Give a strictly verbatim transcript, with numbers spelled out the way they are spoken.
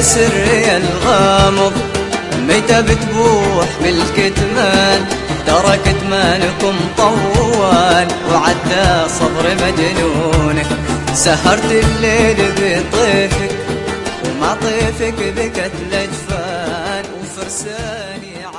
سري الغامض متى بتبوح بالكتمان؟ ترى كتمانكم طوال وعدى صبر مجنونك. سهرت الليل بطيفك ومع طيفك بكت الأجفان وفرساني